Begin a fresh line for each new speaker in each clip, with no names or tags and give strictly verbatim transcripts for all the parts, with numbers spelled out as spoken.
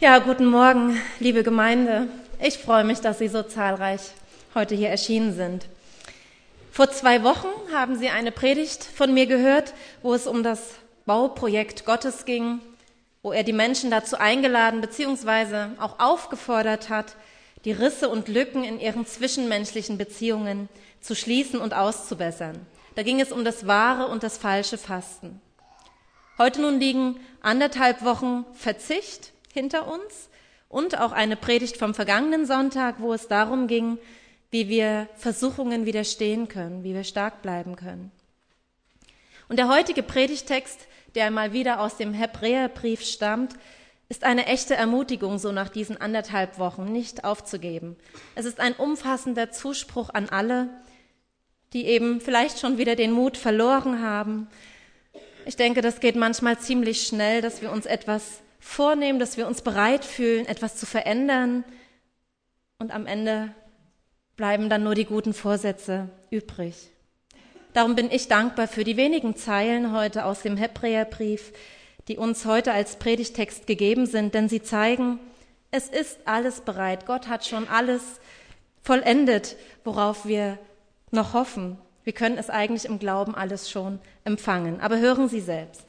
Ja, guten Morgen, liebe Gemeinde. Ich freue mich, dass Sie so zahlreich heute hier erschienen sind. Vor zwei Wochen haben Sie eine Predigt von mir gehört, wo es um das Bauprojekt Gottes ging, wo er die Menschen dazu eingeladen bzw. auch aufgefordert hat, die Risse und Lücken in ihren zwischenmenschlichen Beziehungen zu schließen und auszubessern. Da ging es um das wahre und das falsche Fasten. Heute nun liegen anderthalb Wochen Verzicht hinter uns und auch eine Predigt vom vergangenen Sonntag, wo es darum ging, wie wir Versuchungen widerstehen können, wie wir stark bleiben können. Und der heutige Predigtext, der mal wieder aus dem Hebräerbrief stammt, ist eine echte Ermutigung, so nach diesen anderthalb Wochen nicht aufzugeben. Es ist ein umfassender Zuspruch an alle, die eben vielleicht schon wieder den Mut verloren haben. Ich denke, das geht manchmal ziemlich schnell, dass wir uns etwas vornehmen, dass wir uns bereit fühlen, etwas zu verändern, und am Ende bleiben dann nur die guten Vorsätze übrig. Darum bin ich dankbar für die wenigen Zeilen heute aus dem Hebräerbrief, die uns heute als Predigtext gegeben sind, denn sie zeigen, es ist alles bereit. Gott hat schon alles vollendet, worauf wir noch hoffen. Wir können es eigentlich im Glauben alles schon empfangen. Aber hören Sie selbst.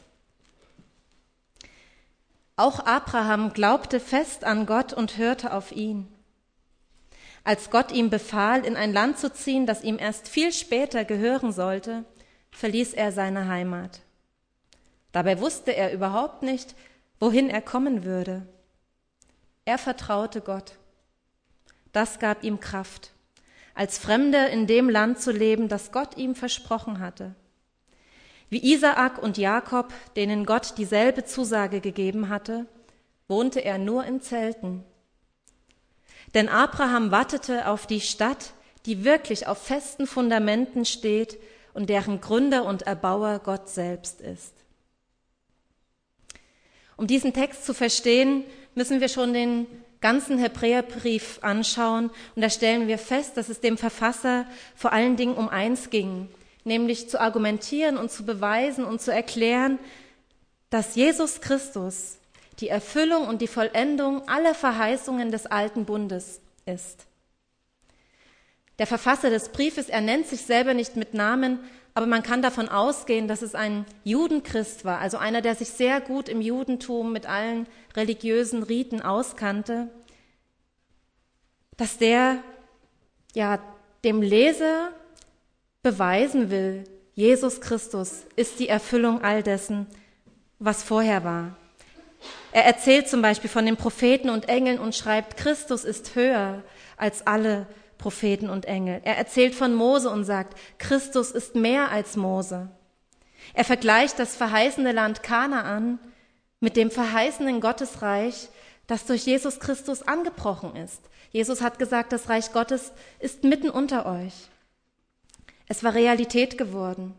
Auch Abraham glaubte fest an Gott und hörte auf ihn. Als Gott ihm befahl, in ein Land zu ziehen, das ihm erst viel später gehören sollte, verließ er seine Heimat. Dabei wusste er überhaupt nicht, wohin er kommen würde. Er vertraute Gott. Das gab ihm Kraft, als Fremder in dem Land zu leben, das Gott ihm versprochen hatte. Wie Isaak und Jakob, denen Gott dieselbe Zusage gegeben hatte, wohnte er nur in Zelten. Denn Abraham wartete auf die Stadt, die wirklich auf festen Fundamenten steht und deren Gründer und Erbauer Gott selbst ist. Um diesen Text zu verstehen, müssen wir schon den ganzen Hebräerbrief anschauen, und da stellen wir fest, dass es dem Verfasser vor allen Dingen um eins ging, nämlich zu argumentieren und zu beweisen und zu erklären, dass Jesus Christus die Erfüllung und die Vollendung aller Verheißungen des alten Bundes ist. Der Verfasser des Briefes, er nennt sich selber nicht mit Namen, aber man kann davon ausgehen, dass es ein Judenchrist war, also einer, der sich sehr gut im Judentum mit allen religiösen Riten auskannte, dass der ja dem Leser beweisen will, Jesus Christus ist die Erfüllung all dessen, was vorher war. Er erzählt zum Beispiel von den Propheten und Engeln und schreibt, Christus ist höher als alle Propheten und Engel. Er erzählt von Mose und sagt, Christus ist mehr als Mose. Er vergleicht das verheißene Land Kanaan mit dem verheißenen Gottesreich, das durch Jesus Christus angebrochen ist. Jesus hat gesagt, das Reich Gottes ist mitten unter euch. Es war Realität geworden.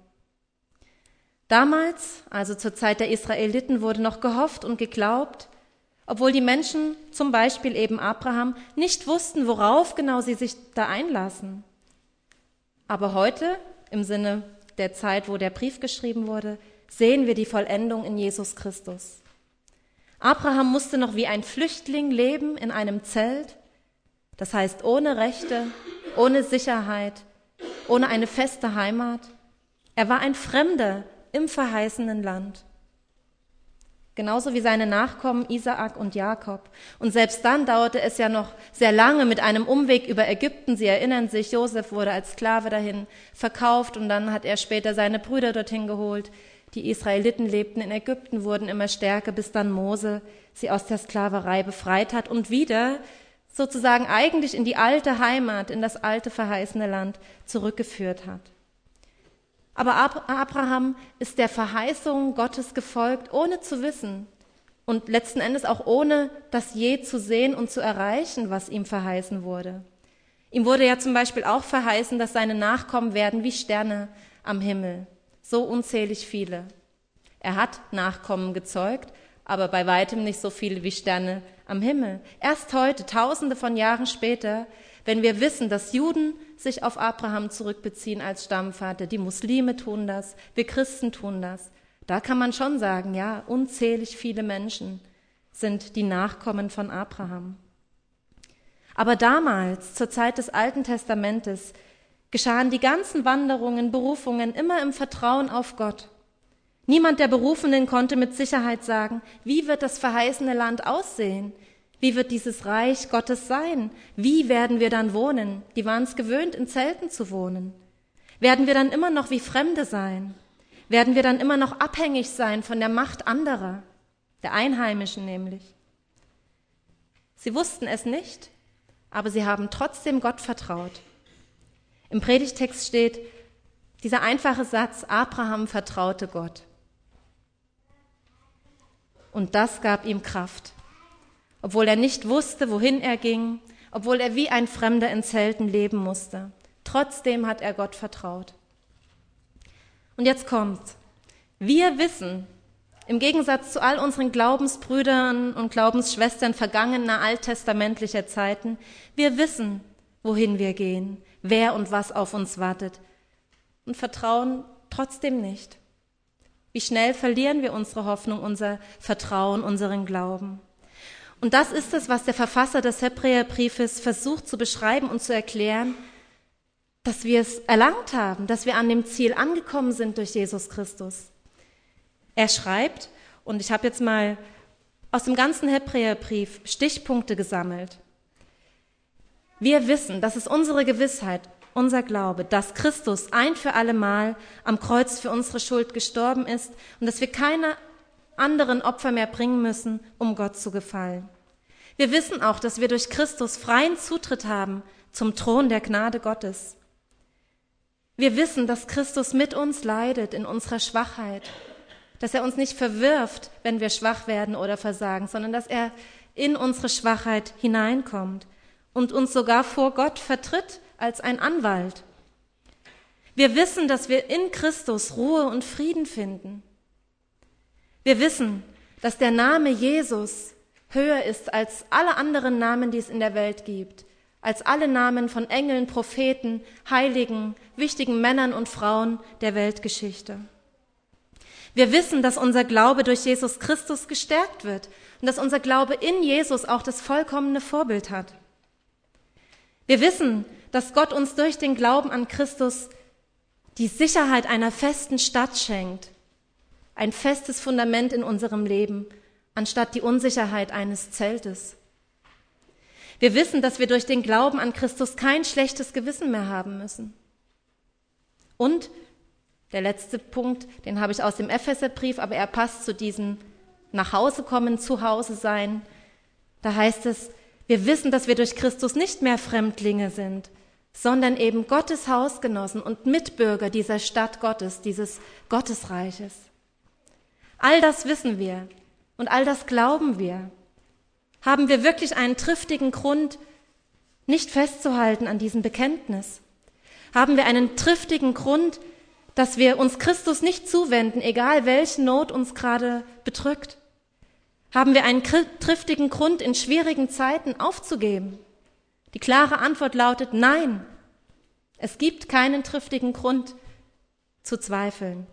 Damals, also zur Zeit der Israeliten, wurde noch gehofft und geglaubt, obwohl die Menschen, zum Beispiel eben Abraham, nicht wussten, worauf genau sie sich da einlassen. Aber heute, im Sinne der Zeit, wo der Brief geschrieben wurde, sehen wir die Vollendung in Jesus Christus. Abraham musste noch wie ein Flüchtling leben in einem Zelt, das heißt ohne Rechte, ohne Sicherheit, ohne eine feste Heimat. Er war ein Fremder im verheißenen Land. Genauso wie seine Nachkommen Isaak und Jakob. Und selbst dann dauerte es ja noch sehr lange mit einem Umweg über Ägypten. Sie erinnern sich, Josef wurde als Sklave dahin verkauft und dann hat er später seine Brüder dorthin geholt. Die Israeliten lebten in Ägypten, wurden immer stärker, bis dann Mose sie aus der Sklaverei befreit hat und wieder sozusagen eigentlich in die alte Heimat, in das alte verheißene Land zurückgeführt hat. Aber Abraham ist der Verheißung Gottes gefolgt, ohne zu wissen und letzten Endes auch ohne das je zu sehen und zu erreichen, was ihm verheißen wurde. Ihm wurde ja zum Beispiel auch verheißen, dass seine Nachkommen werden wie Sterne am Himmel, so unzählig viele. Er hat Nachkommen gezeugt, aber bei weitem nicht so viele wie Sterne am Himmel. Erst heute, tausende von Jahren später, wenn wir wissen, dass Juden sich auf Abraham zurückbeziehen als Stammvater, die Muslime tun das, wir Christen tun das, da kann man schon sagen, ja, unzählig viele Menschen, sind die Nachkommen von Abraham. Aber damals, zur Zeit des Alten Testamentes, geschahen die ganzen Wanderungen, Berufungen immer im Vertrauen auf Gott. Niemand der Berufenen konnte mit Sicherheit sagen, wie wird das verheißene Land aussehen? Wie wird dieses Reich Gottes sein? Wie werden wir dann wohnen? Die waren es gewöhnt, in Zelten zu wohnen. Werden wir dann immer noch wie Fremde sein? Werden wir dann immer noch abhängig sein von der Macht anderer, der Einheimischen nämlich? Sie wussten es nicht, aber sie haben trotzdem Gott vertraut. Im Predigtext steht dieser einfache Satz, Abraham vertraute Gott. Und das gab ihm Kraft. Obwohl er nicht wusste, wohin er ging, obwohl er wie ein Fremder in Zelten leben musste. Trotzdem hat er Gott vertraut. Und jetzt kommt's. Wir wissen, im Gegensatz zu all unseren Glaubensbrüdern und Glaubensschwestern vergangener alttestamentlicher Zeiten, wir wissen, wohin wir gehen, wer und was auf uns wartet und vertrauen trotzdem nicht. Wie schnell verlieren wir unsere Hoffnung, unser Vertrauen, unseren Glauben. Und das ist es, was der Verfasser des Hebräerbriefes versucht zu beschreiben und zu erklären, dass wir es erlangt haben, dass wir an dem Ziel angekommen sind durch Jesus Christus. Er schreibt, und ich habe jetzt mal aus dem ganzen Hebräerbrief Stichpunkte gesammelt. Wir wissen, das ist unsere Gewissheit, unser Glaube, dass Christus ein für alle Mal am Kreuz für unsere Schuld gestorben ist und dass wir keine anderen Opfer mehr bringen müssen, um Gott zu gefallen. Wir wissen auch, dass wir durch Christus freien Zutritt haben zum Thron der Gnade Gottes. Wir wissen, dass Christus mit uns leidet in unserer Schwachheit, dass er uns nicht verwirft, wenn wir schwach werden oder versagen, sondern dass er in unsere Schwachheit hineinkommt und uns sogar vor Gott vertritt als ein Anwalt. Wir wissen, dass wir in Christus Ruhe und Frieden finden. Wir wissen, dass der Name Jesus höher ist als alle anderen Namen, die es in der Welt gibt, als alle Namen von Engeln, Propheten, Heiligen, wichtigen Männern und Frauen der Weltgeschichte. Wir wissen, dass unser Glaube durch Jesus Christus gestärkt wird und dass unser Glaube in Jesus auch das vollkommene Vorbild hat. Wir wissen, dass Gott uns durch den Glauben an Christus die Sicherheit einer festen Stadt schenkt, ein festes Fundament in unserem Leben, anstatt die Unsicherheit eines Zeltes. Wir wissen, dass wir durch den Glauben an Christus kein schlechtes Gewissen mehr haben müssen. Und der letzte Punkt, den habe ich aus dem Epheserbrief, aber er passt zu diesem Nachhausekommen, Zuhause sein. Da heißt es, wir wissen, dass wir durch Christus nicht mehr Fremdlinge sind, sondern eben Gottes Hausgenossen und Mitbürger dieser Stadt Gottes, dieses Gottesreiches. All das wissen wir und all das glauben wir. Haben wir wirklich einen triftigen Grund, nicht festzuhalten an diesem Bekenntnis? Haben wir einen triftigen Grund, dass wir uns Christus nicht zuwenden, egal welche Not uns gerade bedrückt? Haben wir einen triftigen Grund, in schwierigen Zeiten aufzugeben? Die klare Antwort lautet nein. Es gibt keinen triftigen Grund zu zweifeln.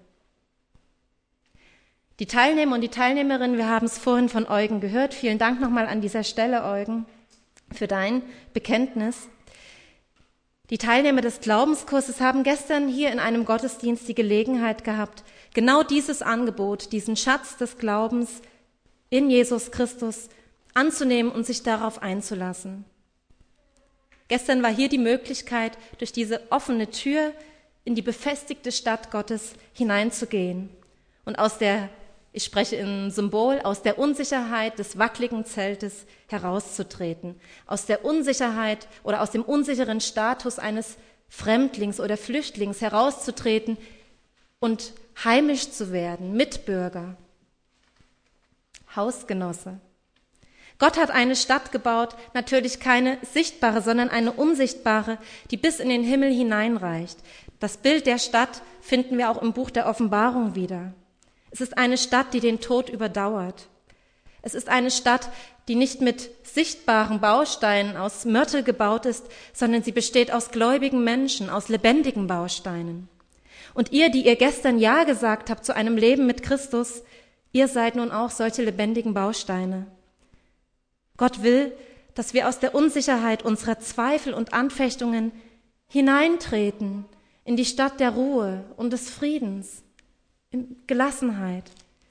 Die Teilnehmer und die Teilnehmerinnen, wir haben es vorhin von Eugen gehört. Vielen Dank nochmal an dieser Stelle, Eugen, für dein Bekenntnis. Die Teilnehmer des Glaubenskurses haben gestern hier in einem Gottesdienst die Gelegenheit gehabt, genau dieses Angebot, diesen Schatz des Glaubens in Jesus Christus anzunehmen und sich darauf einzulassen. Gestern war hier die Möglichkeit, durch diese offene Tür in die befestigte Stadt Gottes hineinzugehen und aus der, ich spreche in Symbol, aus der Unsicherheit des wackeligen Zeltes herauszutreten, aus der Unsicherheit oder aus dem unsicheren Status eines Fremdlings oder Flüchtlings herauszutreten und heimisch zu werden, Mitbürger, Hausgenosse. Gott hat eine Stadt gebaut, natürlich keine sichtbare, sondern eine unsichtbare, die bis in den Himmel hineinreicht. Das Bild der Stadt finden wir auch im Buch der Offenbarung wieder. Es ist eine Stadt, die den Tod überdauert. Es ist eine Stadt, die nicht mit sichtbaren Bausteinen aus Mörtel gebaut ist, sondern sie besteht aus gläubigen Menschen, aus lebendigen Bausteinen. Und ihr, die ihr gestern Ja gesagt habt zu einem Leben mit Christus, ihr seid nun auch solche lebendigen Bausteine. Gott will, dass wir aus der Unsicherheit unserer Zweifel und Anfechtungen hineintreten in die Stadt der Ruhe und des Friedens, in Gelassenheit.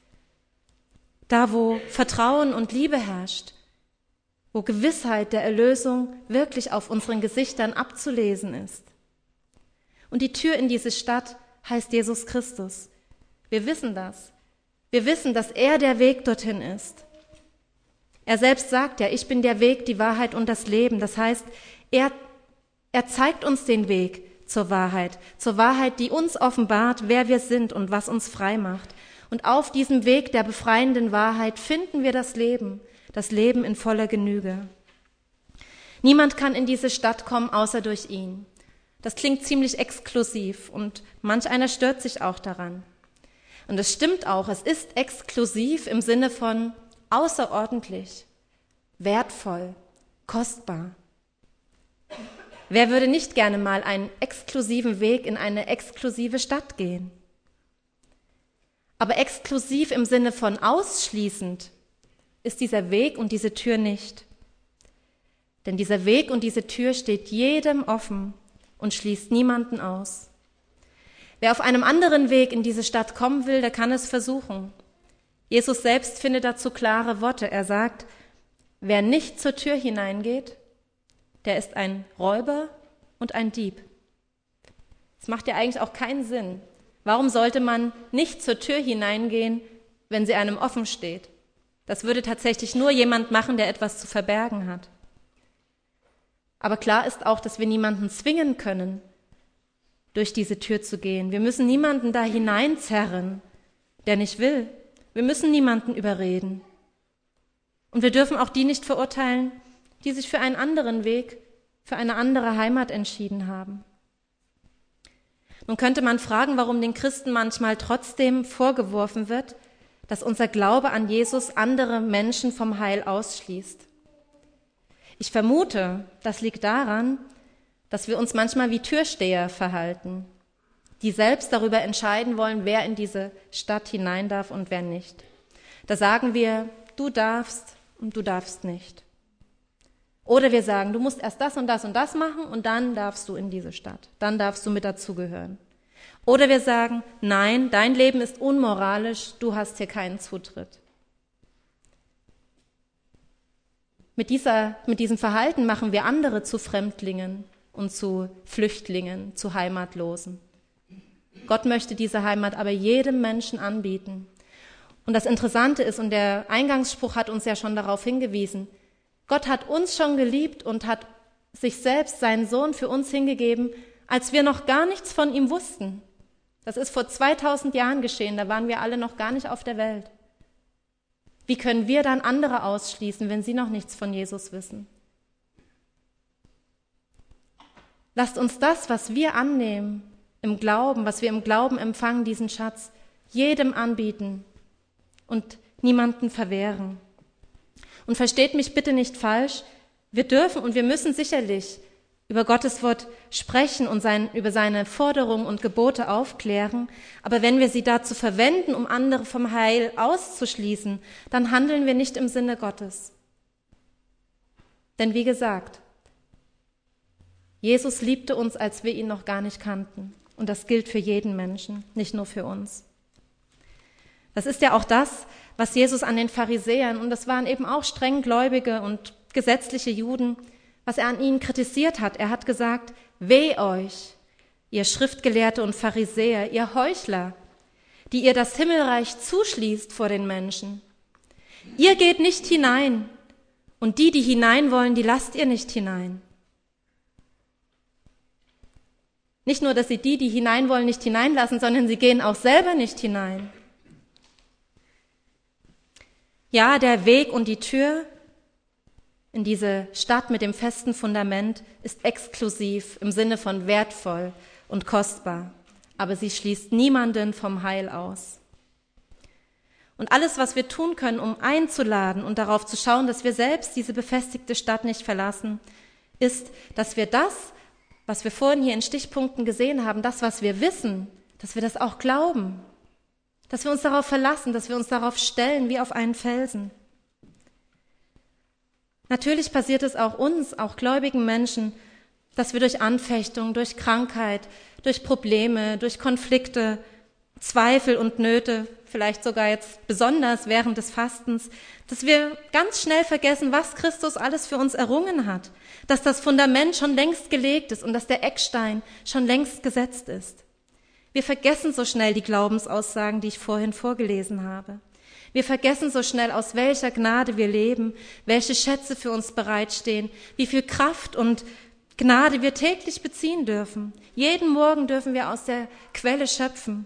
Da, wo Vertrauen und Liebe herrscht, wo Gewissheit der Erlösung wirklich auf unseren Gesichtern abzulesen ist. Und die Tür in diese Stadt heißt Jesus Christus. Wir wissen das. Wir wissen, dass er der Weg dorthin ist. Er selbst sagt ja, ich bin der Weg, die Wahrheit und das Leben. Das heißt, er, er zeigt uns den Weg zur Wahrheit, zur Wahrheit, die uns offenbart, wer wir sind und was uns frei macht. Und auf diesem Weg der befreienden Wahrheit finden wir das Leben, das Leben in voller Genüge. Niemand kann in diese Stadt kommen, außer durch ihn. Das klingt ziemlich exklusiv und manch einer stört sich auch daran. Und es stimmt auch, es ist exklusiv im Sinne von außerordentlich, wertvoll, kostbar. Wer würde nicht gerne mal einen exklusiven Weg in eine exklusive Stadt gehen? Aber exklusiv im Sinne von ausschließend ist dieser Weg und diese Tür nicht. Denn dieser Weg und diese Tür steht jedem offen und schließt niemanden aus. Wer auf einem anderen Weg in diese Stadt kommen will, der kann es versuchen. Jesus selbst findet dazu klare Worte. Er sagt, wer nicht zur Tür hineingeht, der ist ein Räuber und ein Dieb. Das macht ja eigentlich auch keinen Sinn. Warum sollte man nicht zur Tür hineingehen, wenn sie einem offen steht? Das würde tatsächlich nur jemand machen, der etwas zu verbergen hat. Aber klar ist auch, dass wir niemanden zwingen können, durch diese Tür zu gehen. Wir müssen niemanden da hineinzerren, der nicht will. Wir müssen niemanden überreden. Und wir dürfen auch die nicht verurteilen, die sich für einen anderen Weg, für eine andere Heimat entschieden haben. Nun könnte man fragen, warum den Christen manchmal trotzdem vorgeworfen wird, dass unser Glaube an Jesus andere Menschen vom Heil ausschließt. Ich vermute, das liegt daran, dass wir uns manchmal wie Türsteher verhalten, die selbst darüber entscheiden wollen, wer in diese Stadt hinein darf und wer nicht. Da sagen wir, du darfst und du darfst nicht. Oder wir sagen, du musst erst das und das und das machen und dann darfst du in diese Stadt, dann darfst du mit dazugehören. Oder wir sagen, nein, dein Leben ist unmoralisch, du hast hier keinen Zutritt. Mit dieser, mit diesem Verhalten machen wir andere zu Fremdlingen und zu Flüchtlingen, zu Heimatlosen. Gott möchte diese Heimat aber jedem Menschen anbieten. Und das Interessante ist, und der Eingangsspruch hat uns ja schon darauf hingewiesen, Gott hat uns schon geliebt und hat sich selbst, seinen Sohn, für uns hingegeben, als wir noch gar nichts von ihm wussten. Das ist vor zweitausend Jahren geschehen, da waren wir alle noch gar nicht auf der Welt. Wie können wir dann andere ausschließen, wenn sie noch nichts von Jesus wissen? Lasst uns das, was wir annehmen im Glauben, was wir im Glauben empfangen, diesen Schatz, jedem anbieten und niemanden verwehren. Und versteht mich bitte nicht falsch, wir dürfen und wir müssen sicherlich über Gottes Wort sprechen und sein, über seine Forderungen und Gebote aufklären, aber wenn wir sie dazu verwenden, um andere vom Heil auszuschließen, dann handeln wir nicht im Sinne Gottes. Denn wie gesagt, Jesus liebte uns, als wir ihn noch gar nicht kannten. Und das gilt für jeden Menschen, nicht nur für uns. Das ist ja auch das, was Jesus an den Pharisäern, und das waren eben auch strenggläubige und gesetzliche Juden, was er an ihnen kritisiert hat. Er hat gesagt, weh euch, ihr Schriftgelehrte und Pharisäer, ihr Heuchler, die ihr das Himmelreich zuschließt vor den Menschen. Ihr geht nicht hinein, und die, die hinein wollen, die lasst ihr nicht hinein. Nicht nur, dass sie die, die hinein wollen, nicht hineinlassen, sondern sie gehen auch selber nicht hinein. Ja, der Weg und die Tür in diese Stadt mit dem festen Fundament ist exklusiv im Sinne von wertvoll und kostbar, aber sie schließt niemanden vom Heil aus. Und alles, was wir tun können, um einzuladen und darauf zu schauen, dass wir selbst diese befestigte Stadt nicht verlassen, ist, dass wir das, was wir vorhin hier in Stichpunkten gesehen haben, das, was wir wissen, dass wir das auch glauben, dass wir uns darauf verlassen, dass wir uns darauf stellen wie auf einen Felsen. Natürlich passiert es auch uns, auch gläubigen Menschen, dass wir durch Anfechtung, durch Krankheit, durch Probleme, durch Konflikte, Zweifel und Nöte, vielleicht sogar jetzt besonders während des Fastens, dass wir ganz schnell vergessen, was Christus alles für uns errungen hat, dass das Fundament schon längst gelegt ist und dass der Eckstein schon längst gesetzt ist. Wir vergessen so schnell die Glaubensaussagen, die ich vorhin vorgelesen habe. Wir vergessen so schnell, aus welcher Gnade wir leben, welche Schätze für uns bereitstehen, wie viel Kraft und Gnade wir täglich beziehen dürfen. Jeden Morgen dürfen wir aus der Quelle schöpfen.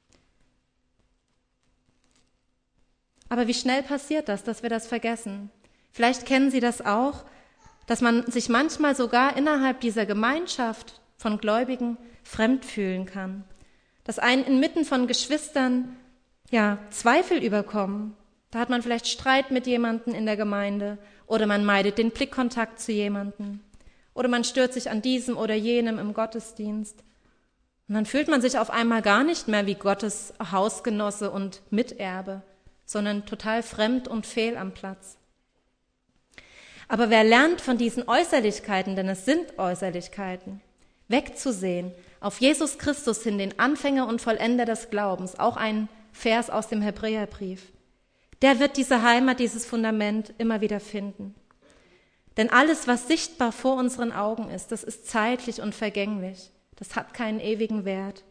Aber wie schnell passiert das, dass wir das vergessen? Vielleicht kennen Sie das auch, dass man sich manchmal sogar innerhalb dieser Gemeinschaft von Gläubigen fremd fühlen kann. Dass einen inmitten von Geschwistern ja Zweifel überkommen. Da hat man vielleicht Streit mit jemandem in der Gemeinde oder man meidet den Blickkontakt zu jemandem oder man stört sich an diesem oder jenem im Gottesdienst. Und dann fühlt man sich auf einmal gar nicht mehr wie Gottes Hausgenosse und Miterbe, sondern total fremd und fehl am Platz. Aber wer lernt von diesen Äußerlichkeiten, denn es sind Äußerlichkeiten, wegzusehen, auf Jesus Christus hin, den Anfänger und Vollender des Glaubens, auch ein Vers aus dem Hebräerbrief, der wird diese Heimat, dieses Fundament immer wieder finden. Denn alles, was sichtbar vor unseren Augen ist, das ist zeitlich und vergänglich. Das hat keinen ewigen Wert.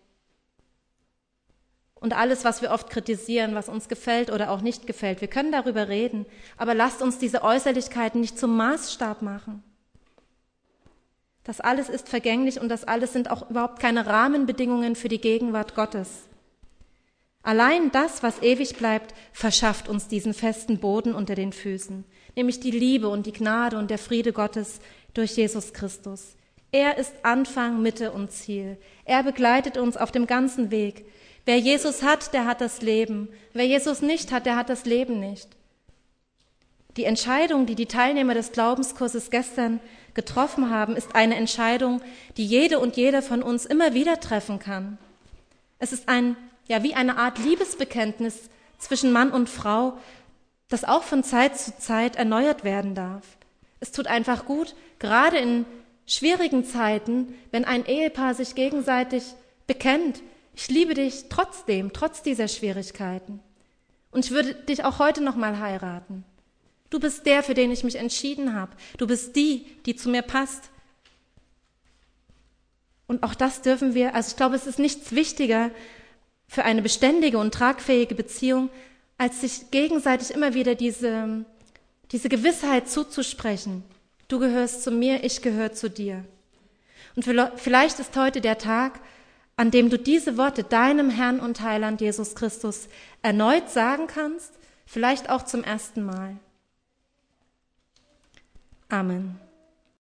Und alles, was wir oft kritisieren, was uns gefällt oder auch nicht gefällt, wir können darüber reden, aber lasst uns diese Äußerlichkeiten nicht zum Maßstab machen. Das alles ist vergänglich und das alles sind auch überhaupt keine Rahmenbedingungen für die Gegenwart Gottes. Allein das, was ewig bleibt, verschafft uns diesen festen Boden unter den Füßen, nämlich die Liebe und die Gnade und der Friede Gottes durch Jesus Christus. Er ist Anfang, Mitte und Ziel. Er begleitet uns auf dem ganzen Weg. Wer Jesus hat, der hat das Leben. Wer Jesus nicht hat, der hat das Leben nicht. Die Entscheidung, die die Teilnehmer des Glaubenskurses gestern getroffen haben, ist eine Entscheidung, die jede und jeder von uns immer wieder treffen kann. Es ist ein, ja, wie eine Art Liebesbekenntnis zwischen Mann und Frau, das auch von Zeit zu Zeit erneuert werden darf. Es tut einfach gut, gerade in schwierigen Zeiten, wenn ein Ehepaar sich gegenseitig bekennt, ich liebe dich trotzdem, trotz dieser Schwierigkeiten. Und ich würde dich auch heute noch mal heiraten. Du bist der, für den ich mich entschieden habe. Du bist die, die zu mir passt. Und auch das dürfen wir, also ich glaube, es ist nichts wichtiger für eine beständige und tragfähige Beziehung, als sich gegenseitig immer wieder diese, diese Gewissheit zuzusprechen. Du gehörst zu mir, ich gehöre zu dir. Und vielleicht ist heute der Tag, an dem du diese Worte deinem Herrn und Heiland Jesus Christus erneut sagen kannst, vielleicht auch zum ersten Mal. Amen.